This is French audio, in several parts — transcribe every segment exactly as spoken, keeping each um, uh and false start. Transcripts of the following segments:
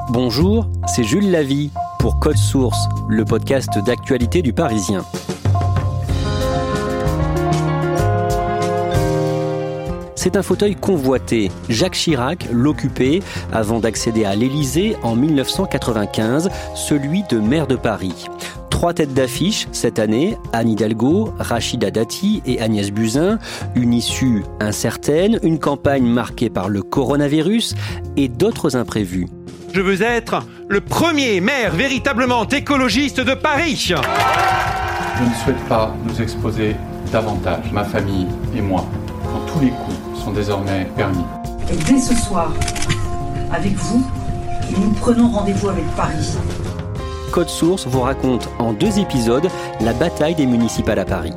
Bonjour, c'est Jules Lavie pour Code Source, le podcast d'actualité du Parisien. C'est un fauteuil convoité. Jacques Chirac l'occupait avant d'accéder à l'Élysée en dix-neuf cent quatre-vingt-quinze, celui de maire de Paris. Trois têtes d'affiche cette année, Anne Hidalgo, Rachida Dati et Agnès Buzyn. Une issue incertaine, une campagne marquée par le coronavirus et d'autres imprévus. Je veux être le premier maire véritablement écologiste de Paris. Je ne souhaite pas nous exposer davantage, ma famille et moi, quand tous les coups sont désormais permis. Et dès ce soir, avec vous, nous prenons rendez-vous avec Paris. Code Source vous raconte en deux épisodes la bataille des municipales à Paris.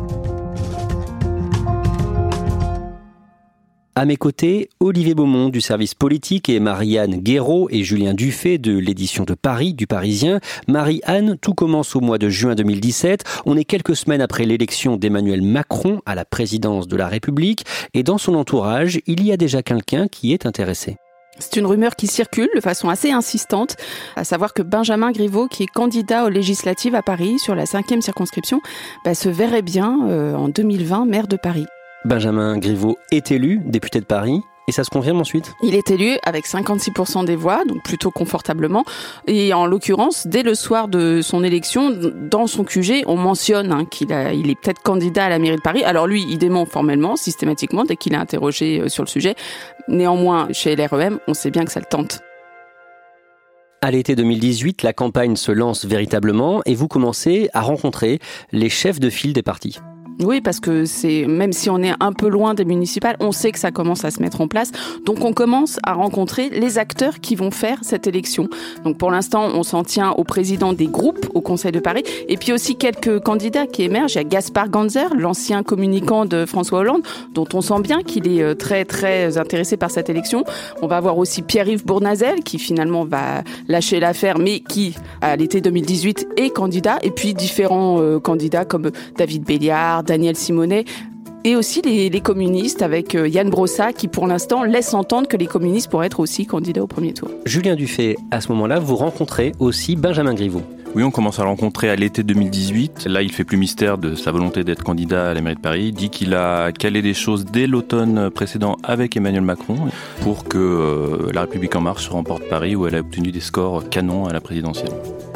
À mes côtés, Olivier Beaumont du service politique et Marie-Anne Guéraud et Julien Dufay de l'édition de Paris du Parisien. Marie-Anne, tout commence au mois de juin deux mille dix-sept. On est quelques semaines après l'élection d'Emmanuel Macron à la présidence de la République et dans son entourage, il y a déjà quelqu'un qui est intéressé. C'est une rumeur qui circule de façon assez insistante, à savoir que Benjamin Griveaux, qui est candidat aux législatives à Paris sur la cinquième circonscription, bah, se verrait bien euh, en deux mille vingt maire de Paris. Benjamin Griveaux est élu député de Paris. Et ça se confirme ensuite ? Il est élu avec cinquante-six pour cent des voix, donc plutôt confortablement. Et en l'occurrence, dès le soir de son élection, dans son Q G, on mentionne hein, qu'il a, il est peut-être candidat à la mairie de Paris. Alors lui, il dément formellement, systématiquement, dès qu'il est interrogé sur le sujet. Néanmoins, chez L R E M, on sait bien que ça le tente. À l'été deux mille dix-huit, la campagne se lance véritablement et vous commencez à rencontrer les chefs de file des partis. Oui, parce que c'est même si on est un peu loin des municipales, on sait que ça commence à se mettre en place. Donc on commence à rencontrer les acteurs qui vont faire cette élection. Donc pour l'instant, on s'en tient au président des groupes au Conseil de Paris et puis aussi quelques candidats qui émergent. Il y a Gaspard Ganzer, l'ancien communicant de François Hollande, dont on sent bien qu'il est très très intéressé par cette élection. On va avoir aussi Pierre-Yves Bournazel qui finalement va lâcher l'affaire, mais qui à l'été deux mille dix-huit est candidat. Et puis différents euh, candidats comme David Béliard, Daniel Simonet, et aussi les, les communistes avec Yann Brossat qui pour l'instant laisse entendre que les communistes pourraient être aussi candidats au premier tour. Julien Dufay, à ce moment-là, vous rencontrez aussi Benjamin Griveaux. Oui, on commence à le rencontrer à l'été deux mille dix-huit. Là, il fait plus mystère de sa volonté d'être candidat à la mairie de Paris. Il dit qu'il a calé des choses dès l'automne précédent avec Emmanuel Macron pour que euh, La République En Marche remporte Paris où elle a obtenu des scores canons à la présidentielle.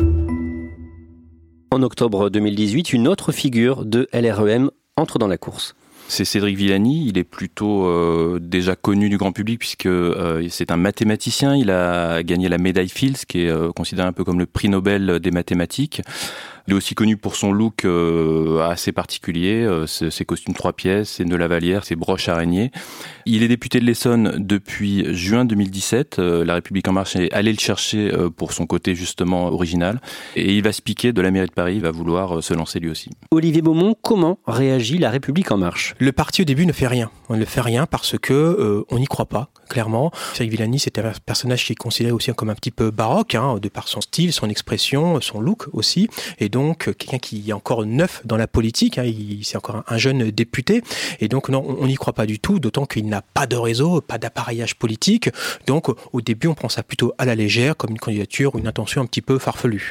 En octobre deux mille dix-huit, une autre figure de L R E M entre dans la course. C'est Cédric Villani, il est plutôt euh, déjà connu du grand public puisque euh, c'est un mathématicien, il a gagné la médaille Fields qui est euh, considéré un peu comme le prix Nobel des mathématiques. Il est aussi connu pour son look euh, assez particulier, euh, ses costumes trois pièces, ses nœuds lavalières, ses broches araignées. Il est député de l'Essonne depuis juin deux mille dix-sept. Euh, la République En Marche est allée le chercher euh, pour son côté justement original. Et il va se piquer de la mairie de Paris, il va vouloir euh, se lancer lui aussi. Olivier Beaumont, comment réagit la République En Marche ? Le parti au début ne fait rien. On ne fait rien parce que euh, on n'y croit pas. Clairement, Cédric Villani, c'était un personnage qui est considéré aussi comme un petit peu baroque, hein, de par son style, son expression, son look aussi. Et donc, quelqu'un qui est encore neuf dans la politique, hein, il, c'est encore un, un jeune député. Et donc, non, on n'y croit pas du tout, d'autant qu'il n'a pas de réseau, pas d'appareillage politique. Donc, au début, on prend ça plutôt à la légère, comme une candidature ou une intention un petit peu farfelue.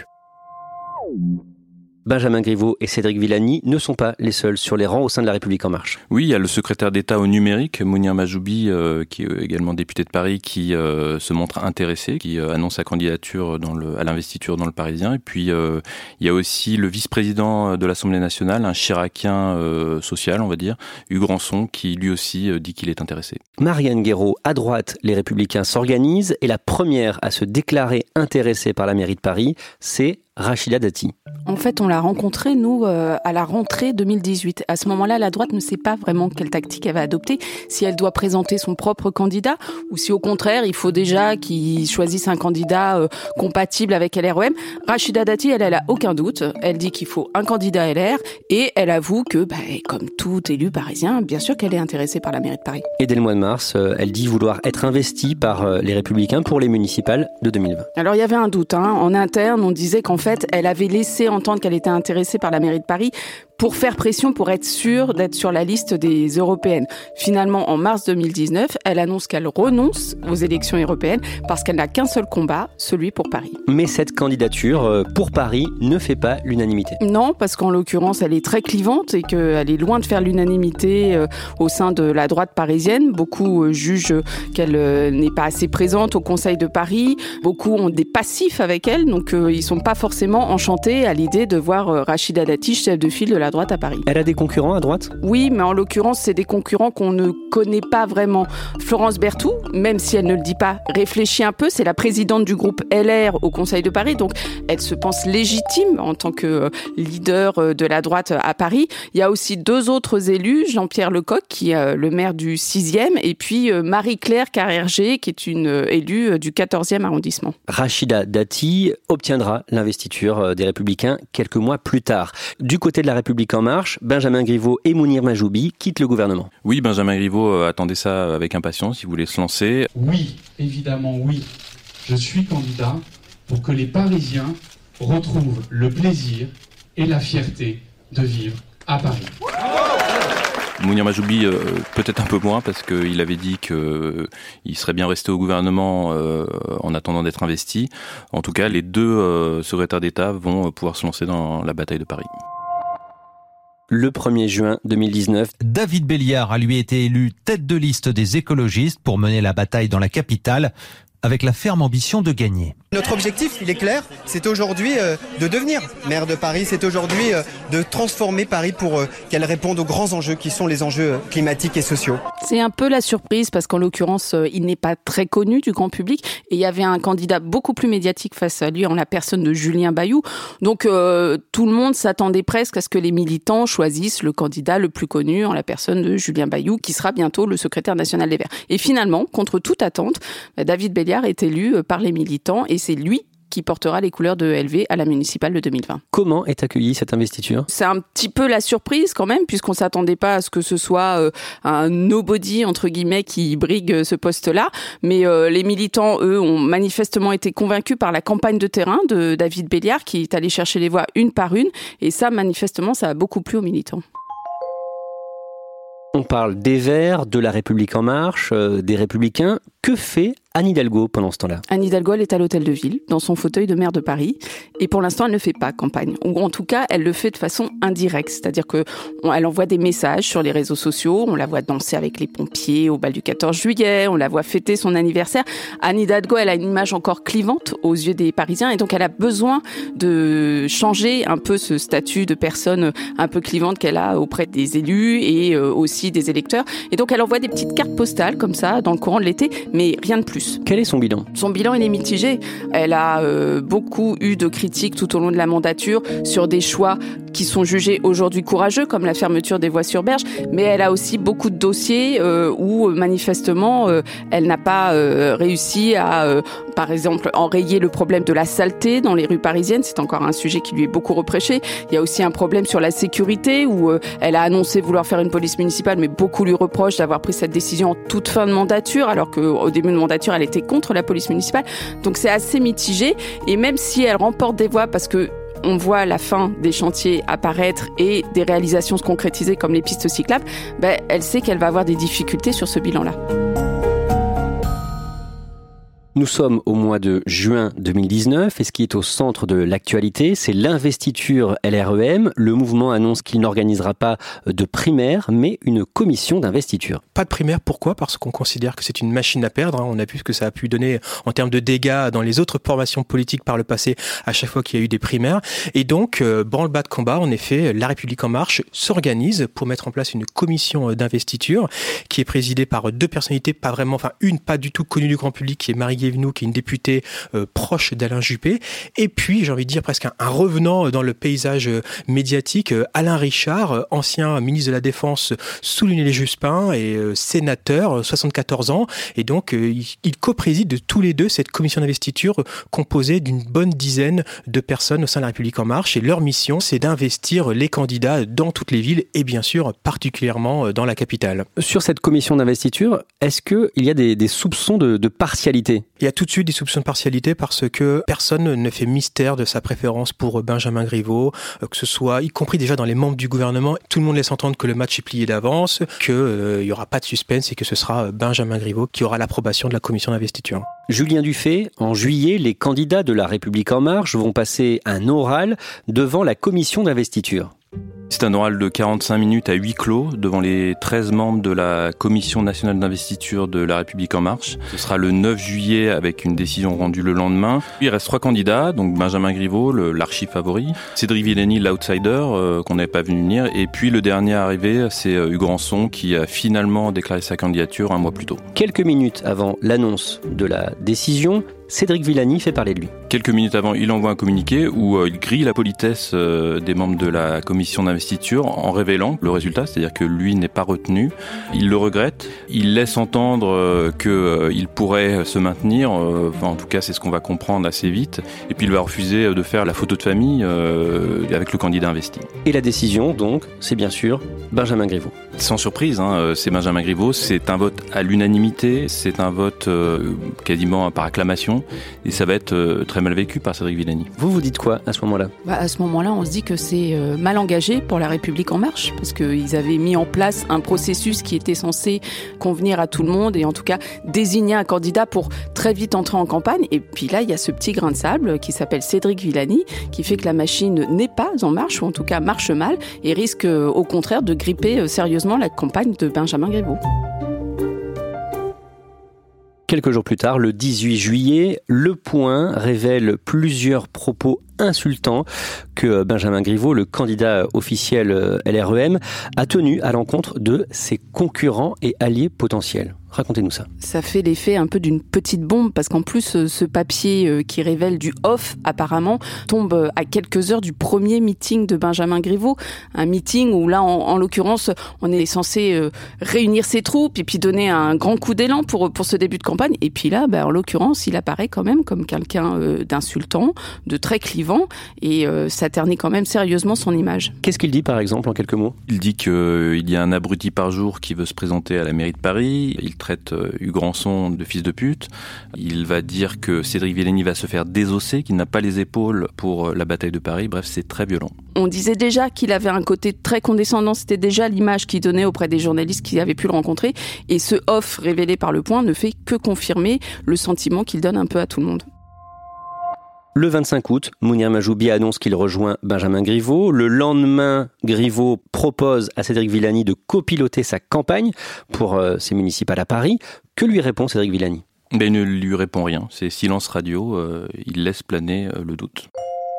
Benjamin Griveaux et Cédric Villani ne sont pas les seuls sur les rangs au sein de La République En Marche. Oui, il y a le secrétaire d'État au numérique, Mounir Majoubi, euh, qui est également député de Paris, qui euh, se montre intéressé, qui euh, annonce sa candidature dans le, à l'investiture dans le Parisien. Et puis, euh, il y a aussi le vice-président de l'Assemblée nationale, un chiracien euh, social, on va dire, Hugues Rançon, qui lui aussi euh, dit qu'il est intéressé. Marie-Anne Guéraud, à droite, les Républicains s'organisent et la première à se déclarer intéressée par la mairie de Paris, c'est Rachida Dati. En fait, on l'a rencontrée, nous, euh, à la rentrée deux mille dix-huit. À ce moment-là, la droite ne sait pas vraiment quelle tactique elle va adopter, si elle doit présenter son propre candidat, ou si au contraire, il faut déjà qu'ils choisissent un candidat euh, compatible avec L R E M. Rachida Dati, elle, elle a aucun doute. Elle dit qu'il faut un candidat L R, et elle avoue que, bah, comme tout élu parisien, bien sûr qu'elle est intéressée par la mairie de Paris. Et dès le mois de mars, euh, elle dit vouloir être investie par euh, les Républicains pour les municipales de deux mille vingt. Alors, il y avait un doute, hein. En interne, on disait qu'en En fait, elle avait laissé entendre qu'elle était intéressée par la mairie de Paris pour faire pression, pour être sûre d'être sur la liste des européennes. Finalement, en mars deux mille dix-neuf, elle annonce qu'elle renonce aux élections européennes parce qu'elle n'a qu'un seul combat, celui pour Paris. Mais cette candidature pour Paris ne fait pas l'unanimité. Non, parce qu'en l'occurrence, elle est très clivante et qu'elle est loin de faire l'unanimité au sein de la droite parisienne. Beaucoup jugent qu'elle n'est pas assez présente au Conseil de Paris. Beaucoup ont des passifs avec elle, donc ils ne sont pas forcément enchantés à l'idée de voir Rachida Dati, chef de file de la droite à Paris. Elle a des concurrents à droite ? Oui, mais en l'occurrence, c'est des concurrents qu'on ne connaît pas vraiment. Florence Berthoud, même si elle ne le dit pas, réfléchit un peu. C'est la présidente du groupe L R au Conseil de Paris, donc elle se pense légitime en tant que leader de la droite à Paris. Il y a aussi deux autres élus, Jean-Pierre Lecoq, qui est le maire du sixième, et puis Marie-Claire Carrère-Gé, qui est une élue du quatorzième arrondissement. Rachida Dati obtiendra l'investiture des Républicains quelques mois plus tard. Du côté de la République En Marche, Benjamin Griveaux et Mounir Majoubi quittent le gouvernement. Oui, Benjamin Griveaux attendait ça avec impatience, il voulait se lancer. Oui, évidemment oui. Je suis candidat pour que les Parisiens retrouvent le plaisir et la fierté de vivre à Paris. Mounir Majoubi, euh, peut-être un peu moins, parce qu'il avait dit qu'il euh, serait bien resté au gouvernement euh, en attendant d'être investi. En tout cas, les deux euh, secrétaires d'État vont pouvoir se lancer dans la bataille de Paris. Le premier juin deux mille dix-neuf. David Béliard a lui été élu tête de liste des écologistes pour mener la bataille dans la capitale, avec la ferme ambition de gagner. Notre objectif, il est clair, c'est aujourd'hui euh, de devenir maire de Paris, c'est aujourd'hui euh, de transformer Paris pour euh, qu'elle réponde aux grands enjeux qui sont les enjeux euh, climatiques et sociaux. C'est un peu la surprise parce qu'en l'occurrence, euh, il n'est pas très connu du grand public et il y avait un candidat beaucoup plus médiatique face à lui en la personne de Julien Bayou. Donc euh, tout le monde s'attendait presque à ce que les militants choisissent le candidat le plus connu en la personne de Julien Bayou, qui sera bientôt le secrétaire national des Verts. Et finalement, contre toute attente, bah, David Béliard est élu par les militants et c'est lui qui portera les couleurs de L V à la municipale de deux mille vingt. Comment est accueillie cette investiture ? C'est un petit peu la surprise quand même, puisqu'on ne s'attendait pas à ce que ce soit euh, un nobody, entre guillemets, qui brigue ce poste-là. Mais euh, les militants, eux, ont manifestement été convaincus par la campagne de terrain de David Béliard, qui est allé chercher les voix une par une. Et ça, manifestement, ça a beaucoup plu aux militants. On parle des Verts, de la République En Marche, euh, des Républicains. Que fait Anne Hidalgo pendant ce temps-là ? Anne Hidalgo, elle est à l'Hôtel de Ville, dans son fauteuil de maire de Paris. Et pour l'instant, elle ne fait pas campagne. Ou en tout cas, elle le fait de façon indirecte. C'est-à-dire qu'elle envoie des messages sur les réseaux sociaux. On la voit danser avec les pompiers au bal du quatorze juillet. On la voit fêter son anniversaire. Anne Hidalgo, elle a une image encore clivante aux yeux des Parisiens. Et donc, elle a besoin de changer un peu ce statut de personne un peu clivante qu'elle a auprès des élus et aussi des électeurs. Et donc, elle envoie des petites cartes postales comme ça dans le courant de l'été, mais rien de plus. Quel est son bilan ? Son bilan, il est mitigé. Elle a euh, beaucoup eu de critiques tout au long de la mandature sur des choix qui sont jugés aujourd'hui courageux, comme la fermeture des voies sur berge, mais elle a aussi beaucoup de dossiers euh, où manifestement euh, elle n'a pas euh, réussi à, euh, par exemple, enrayer le problème de la saleté dans les rues parisiennes. C'est encore un sujet qui lui est beaucoup reproché. Il y a aussi un problème sur la sécurité où euh, elle a annoncé vouloir faire une police municipale, mais beaucoup lui reprochent d'avoir pris cette décision en toute fin de mandature, alors qu'au début de mandature, elle était contre la police municipale. Donc c'est assez mitigé. Et même si elle remporte des voix parce que on voit la fin des chantiers apparaître et des réalisations se concrétiser comme les pistes cyclables, ben, elle sait qu'elle va avoir des difficultés sur ce bilan-là. Nous sommes au mois de juin deux mille dix-neuf et ce qui est au centre de l'actualité, c'est l'investiture L R E M. Le mouvement annonce qu'il n'organisera pas de primaire, mais une commission d'investiture. Pas de primaire, pourquoi ? Parce qu'on considère que c'est une machine à perdre. On a vu ce que ça a pu donner en termes de dégâts dans les autres formations politiques par le passé, à chaque fois qu'il y a eu des primaires. Et donc, euh, branle-bas de combat, en effet, La République En Marche s'organise pour mettre en place une commission d'investiture qui est présidée par deux personnalités, pas vraiment, enfin une pas du tout connue du grand public, qui est Marie Guévenoux, qui est une députée euh, proche d'Alain Juppé, et puis j'ai envie de dire presque un, un revenant dans le paysage euh, médiatique, euh, Alain Richard, euh, ancien ministre de la Défense sous Lionel Jospin et euh, sénateur, euh, soixante-quatorze ans, et donc euh, il, il co-préside de tous les deux cette commission d'investiture euh, composée d'une bonne dizaine de personnes au sein de La République En Marche, et leur mission c'est d'investir les candidats dans toutes les villes et bien sûr particulièrement dans la capitale. Sur cette commission d'investiture, est-ce qu'il y a des, des soupçons de, de partialité ? Il y a tout de suite des soupçons de partialité parce que personne ne fait mystère de sa préférence pour Benjamin Griveaux, que ce soit, y compris déjà dans les membres du gouvernement, tout le monde laisse entendre que le match est plié d'avance, qu'il euh, n'y aura pas de suspense et que ce sera Benjamin Griveaux qui aura l'approbation de la commission d'investiture. Julien Dufay, en juillet, les candidats de La République En Marche vont passer un oral devant la commission d'investiture. C'est un oral de quarante-cinq minutes à huis clos devant les treize membres de la Commission nationale d'investiture de La République En Marche. Ce sera le neuf juillet avec une décision rendue le lendemain. Il reste trois candidats, donc Benjamin Griveaux, le, l'archi-favori, Cédric Villani, l'outsider, euh, qu'on n'avait pas vu venir, et puis le dernier arrivé, c'est euh, Hugues Rançon qui a finalement déclaré sa candidature un mois plus tôt. Quelques minutes avant l'annonce de la décision, Cédric Villani fait parler de lui. Quelques minutes avant, il envoie un communiqué où euh, il grille la politesse euh, des membres de la commission d'investiture en révélant le résultat, c'est-à-dire que lui n'est pas retenu. Il le regrette. Il laisse entendre euh, qu'il euh, pourrait se maintenir. Euh, enfin, en tout cas, c'est ce qu'on va comprendre assez vite. Et puis, il va refuser de faire la photo de famille euh, avec le candidat investi. Et la décision, donc, c'est bien sûr Benjamin Griveaux. Sans surprise, hein, c'est Benjamin Griveaux. C'est un vote à l'unanimité. C'est un vote euh, quasiment par acclamation. Et ça va être euh, très mal vécu par Cédric Villani. Vous vous dites quoi à ce moment-là ? Bah, à ce moment-là, on se dit que c'est euh, mal engagé pour La République En Marche, parce qu'ils avaient mis en place un processus qui était censé convenir à tout le monde et en tout cas désigner un candidat pour très vite entrer en campagne. Et puis là, il y a ce petit grain de sable qui s'appelle Cédric Villani, qui fait que la machine n'est pas en marche, ou en tout cas marche mal, et risque euh, au contraire de gripper euh, sérieusement la campagne de Benjamin Griveaux. Quelques jours plus tard, le dix-huit juillet, Le Point révèle plusieurs propos insultants que Benjamin Griveaux, le candidat officiel L R E M, a tenu à l'encontre de ses concurrents et alliés potentiels. Racontez-nous ça. Ça fait l'effet un peu d'une petite bombe parce qu'en plus, ce papier qui révèle du off, apparemment, tombe à quelques heures du premier meeting de Benjamin Griveaux. Un meeting où là, en, en l'occurrence, on est censé réunir ses troupes et puis donner un grand coup d'élan pour, pour ce début de campagne. Et puis là, bah, en l'occurrence, il apparaît quand même comme quelqu'un euh, d'insultant, de très clivant et euh, ça ternit quand même sérieusement son image. Qu'est-ce qu'il dit par exemple en quelques mots ? Il dit qu'il y a un abruti par jour qui veut se présenter à la mairie de Paris. Il traite Hugues Rançon de fils de pute. Il va dire que Cédric Villani va se faire désosser, qu'il n'a pas les épaules pour la bataille de Paris. Bref, c'est très violent. On disait déjà qu'il avait un côté très condescendant. C'était déjà l'image qu'il donnait auprès des journalistes qui avaient pu le rencontrer. Et ce off révélé par Le Point ne fait que confirmer le sentiment qu'il donne un peu à tout le monde. Le vingt-cinq août, Mounir Majoubi annonce qu'il rejoint Benjamin Griveaux. Le lendemain, Griveaux propose à Cédric Villani de copiloter sa campagne pour euh, ses municipales à Paris. Que lui répond Cédric Villani ? Ben, il ne lui répond rien. C'est silence radio. Euh, il laisse planer euh, le doute.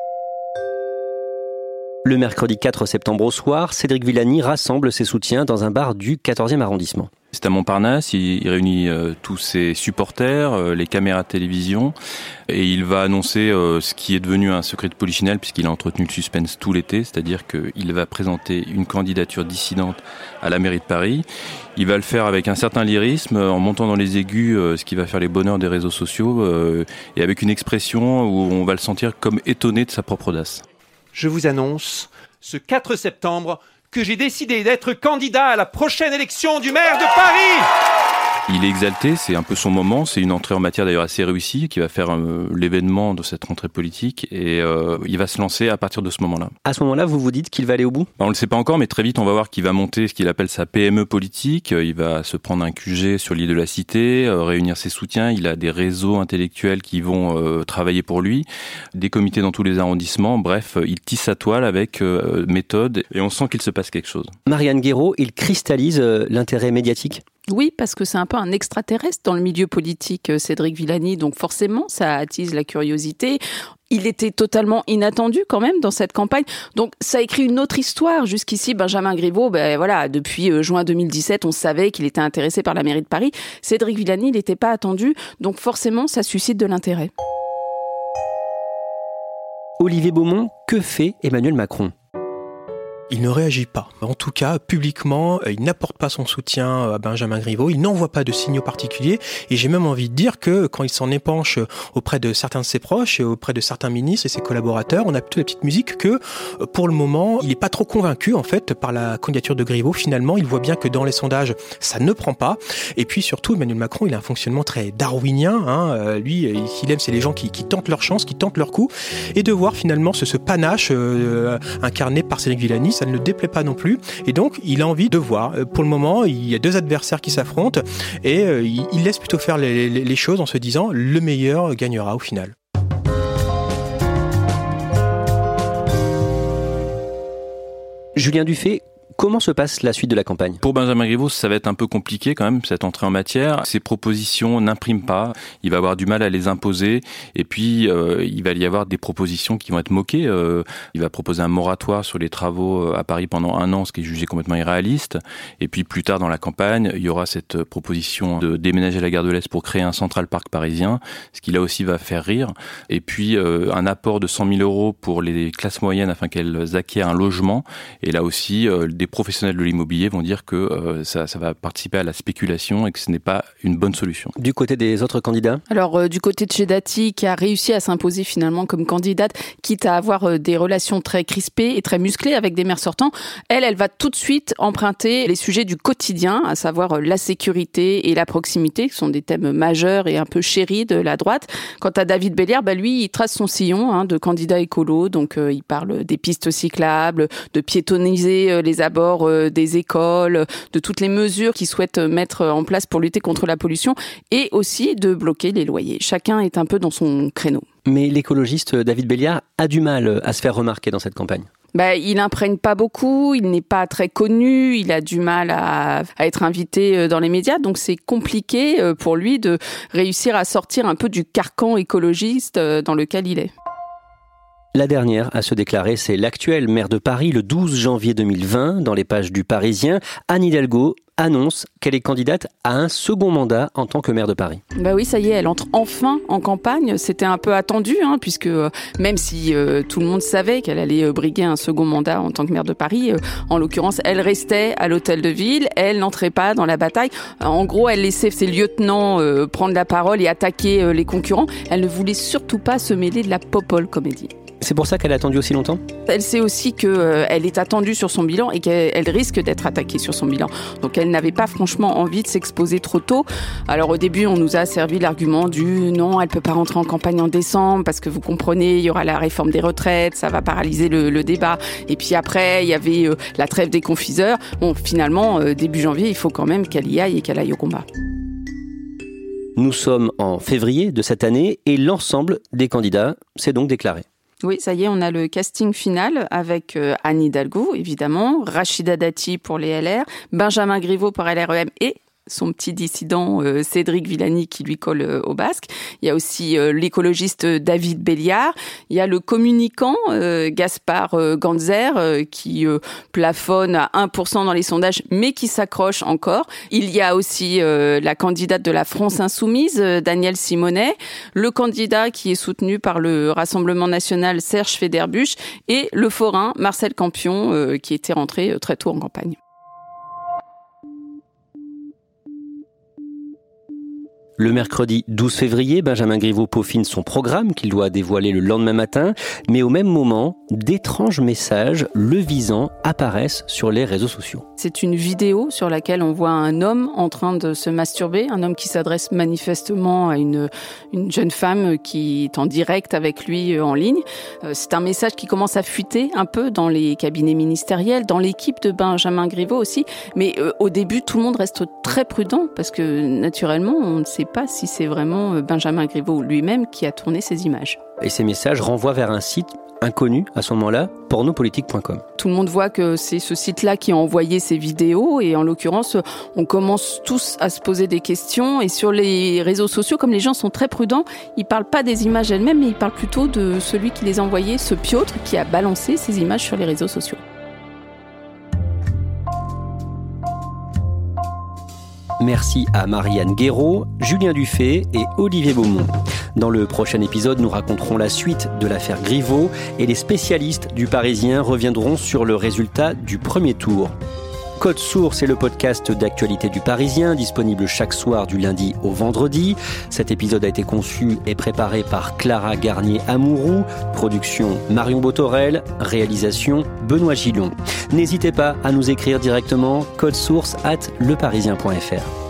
Le mercredi quatre septembre au soir, Cédric Villani rassemble ses soutiens dans un bar du quatorzième arrondissement. C'est à Montparnasse, il, il réunit euh, tous ses supporters, euh, les caméras de télévision, et il va annoncer euh, ce qui est devenu un secret de polichinelle puisqu'il a entretenu le suspense tout l'été, c'est-à-dire qu'il va présenter une candidature dissidente à la mairie de Paris. Il va le faire avec un certain lyrisme, en montant dans les aigus, euh, ce qui va faire les bonheurs des réseaux sociaux, euh, et avec une expression où on va le sentir comme étonné de sa propre audace. Je vous annonce, ce quatre septembre, que j'ai décidé d'être candidat à la prochaine élection du maire de Paris. Il est exalté, c'est un peu son moment, c'est une entrée en matière d'ailleurs assez réussie qui va faire euh, l'événement de cette rentrée politique et euh, il va se lancer à partir de ce moment-là. À ce moment-là, vous vous dites qu'il va aller au bout ? On ne le sait pas encore, mais très vite on va voir qu'il va monter ce qu'il appelle sa P M E politique, il va se prendre un Q G sur l'île de la Cité, euh, réunir ses soutiens, il a des réseaux intellectuels qui vont euh, travailler pour lui, des comités dans tous les arrondissements, bref, il tisse sa toile avec euh, méthode et on sent qu'il se passe quelque chose. Marianne Guéraud, il cristallise euh, l'intérêt médiatique ? Oui, parce que c'est un peu un extraterrestre dans le milieu politique, Cédric Villani, donc forcément, ça attise la curiosité. Il était totalement inattendu quand même dans cette campagne, donc ça écrit une autre histoire. Jusqu'ici, Benjamin Griveaux, ben voilà, depuis euh, juin deux mille dix-sept, on savait qu'il était intéressé par la mairie de Paris. Cédric Villani, il n'était pas attendu, donc forcément, ça suscite de l'intérêt. Olivier Beaumont, que fait Emmanuel Macron ? Il ne réagit pas. En tout cas, publiquement, il n'apporte pas son soutien à Benjamin Griveaux, il n'envoie pas de signaux particuliers, et j'ai même envie de dire que quand il s'en épanche auprès de certains de ses proches et auprès de certains ministres et ses collaborateurs, on a plutôt la petite musique que, pour le moment, il n'est pas trop convaincu, en fait, par la candidature de Griveaux. Finalement, il voit bien que dans les sondages, ça ne prend pas. Et puis surtout, Emmanuel Macron, il a un fonctionnement très darwinien, hein. Lui, ce qu'il aime, c'est les gens qui, qui tentent leur chance, qui tentent leur coup, et de voir finalement ce, ce panache euh, incarné par Cédric Villani, ça ne le déplaît pas non plus, et donc il a envie de voir. Pour le moment, il y a deux adversaires qui s'affrontent, et euh, il laisse plutôt faire les, les, les choses en se disant le meilleur gagnera au final. Julien Dufay, comment se passe la suite de la campagne ? Pour Benjamin Griveaux, ça va être un peu compliqué quand même, cette entrée en matière. Ses propositions n'impriment pas, il va avoir du mal à les imposer, et puis euh, il va y avoir des propositions qui vont être moquées. Euh, il va proposer un moratoire sur les travaux à Paris pendant un an, ce qui est jugé complètement irréaliste. Et puis plus tard dans la campagne, il y aura cette proposition de déménager la gare de l'Est pour créer un Central Park parisien, ce qui là aussi va faire rire. Et puis euh, un apport de cent mille euros pour les classes moyennes afin qu'elles acquièrent un logement. Et là aussi, euh, des professionnels de l'immobilier vont dire que euh, ça, ça va participer à la spéculation et que ce n'est pas une bonne solution. Du côté des autres candidats ? Alors, euh, du côté de chez Dati, qui a réussi à s'imposer finalement comme candidate, quitte à avoir euh, des relations très crispées et très musclées avec des maires sortants, elle, elle va tout de suite emprunter les sujets du quotidien, à savoir euh, la sécurité et la proximité, qui sont des thèmes majeurs et un peu chéris de la droite. Quant à David Belliard, bah, lui, il trace son sillon hein, de candidat écolo, donc euh, il parle des pistes cyclables, de piétoniser euh, les abords des écoles, de toutes les mesures qu'ils souhaitent mettre en place pour lutter contre la pollution et aussi de bloquer les loyers. Chacun est un peu dans son créneau. Mais l'écologiste David Belliard a du mal à se faire remarquer dans cette campagne. Bah, il n'imprègne pas beaucoup, il n'est pas très connu, il a du mal à, à être invité dans les médias, donc c'est compliqué pour lui de réussir à sortir un peu du carcan écologiste dans lequel il est. La dernière à se déclarer, c'est l'actuelle maire de Paris le douze janvier deux mille vingt. Dans les pages du Parisien, Anne Hidalgo annonce qu'elle est candidate à un second mandat en tant que maire de Paris. Bah oui, ça y est, elle entre enfin en campagne. C'était un peu attendu, hein, puisque euh, même si euh, tout le monde savait qu'elle allait euh, briguer un second mandat en tant que maire de Paris, euh, en l'occurrence, elle restait à l'hôtel de ville, elle n'entrait pas dans la bataille. En gros, elle laissait ses lieutenants euh, prendre la parole et attaquer euh, les concurrents. Elle ne voulait surtout pas se mêler de la popole comédie. C'est pour ça qu'elle a attendu aussi longtemps ? Elle sait aussi qu'elle euh, est attendue sur son bilan et qu'elle risque d'être attaquée sur son bilan. Donc elle n'avait pas franchement envie de s'exposer trop tôt. Alors au début, on nous a servi l'argument du non, elle peut pas rentrer en campagne en décembre parce que vous comprenez, il y aura la réforme des retraites, ça va paralyser le, le débat. Et puis après, il y avait euh, la trêve des confiseurs. Bon, finalement, euh, début janvier, il faut quand même qu'elle y aille et qu'elle aille au combat. Nous sommes en février de cette année et l'ensemble des candidats s'est donc déclaré. Oui, ça y est, on a le casting final avec euh, Anne Hidalgo, évidemment, Rachida Dati pour les L R, Benjamin Griveaux pour L R E M et son petit dissident euh, Cédric Villani qui lui colle euh, au basque. Il y a aussi euh, l'écologiste David Belliard. Il y a le communicant euh, Gaspard euh, Ganzer euh, qui euh, plafonne à un pour cent dans les sondages mais qui s'accroche encore. Il y a aussi euh, la candidate de la France Insoumise, euh, Danielle Simonet, le candidat qui est soutenu par le Rassemblement National, Serge Federbusch, et le forain Marcel Campion euh, qui était rentré euh, très tôt en campagne. Le mercredi douze février, Benjamin Griveaux peaufine son programme qu'il doit dévoiler le lendemain matin. Mais au même moment, d'étranges messages le visant apparaissent sur les réseaux sociaux. C'est une vidéo sur laquelle on voit un homme en train de se masturber, un homme qui s'adresse manifestement à une, une jeune femme qui est en direct avec lui en ligne. C'est un message qui commence à fuiter un peu dans les cabinets ministériels, dans l'équipe de Benjamin Griveaux aussi. Mais euh, au début, tout le monde reste très prudent parce que naturellement, on ne sait pas si c'est vraiment Benjamin Griveaux lui-même qui a tourné ces images. Et ces messages renvoient vers un site inconnu à ce moment-là, pornopolitique point com. Tout le monde voit que c'est ce site-là qui a envoyé ces vidéos et en l'occurrence, on commence tous à se poser des questions et sur les réseaux sociaux, comme les gens sont très prudents, ils parlent pas des images elles-mêmes, mais ils parlent plutôt de celui qui les a envoyées, ce piautre qui a balancé ces images sur les réseaux sociaux. Merci à Marianne Guéraud, Julien Dufay et Olivier Beaumont. Dans le prochain épisode, nous raconterons la suite de l'affaire Griveaux et les spécialistes du Parisien reviendront sur le résultat du premier tour. Code Source est le podcast d'actualité du Parisien, disponible chaque soir du lundi au vendredi. Cet épisode a été conçu et préparé par Clara Garnier-Amouroux, production Marion Botorel, réalisation Benoît Gillon. N'hésitez pas à nous écrire directement code source arobase leparisien point fr.